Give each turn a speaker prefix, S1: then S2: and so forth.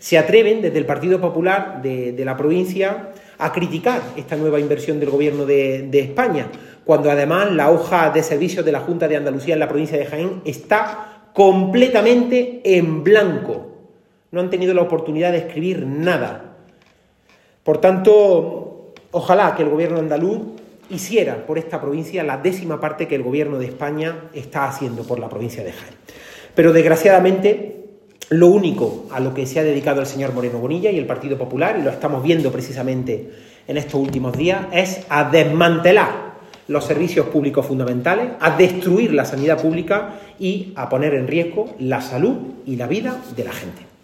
S1: se atreven desde el Partido Popular de la provincia a criticar esta nueva inversión del Gobierno de España, cuando además la hoja de servicios de la Junta de Andalucía en la provincia de Jaén está completamente en blanco. No han tenido la oportunidad de escribir nada. Por tanto, ojalá que el Gobierno andaluz hiciera por esta provincia la 10ª parte que el Gobierno de España está haciendo por la provincia de Jaén. Pero desgraciadamente, lo único a lo que se ha dedicado el señor Moreno Bonilla y el Partido Popular, y lo estamos viendo precisamente en estos últimos días, es a desmantelar los servicios públicos fundamentales, a destruir la sanidad pública y a poner en riesgo la salud y la vida de la gente.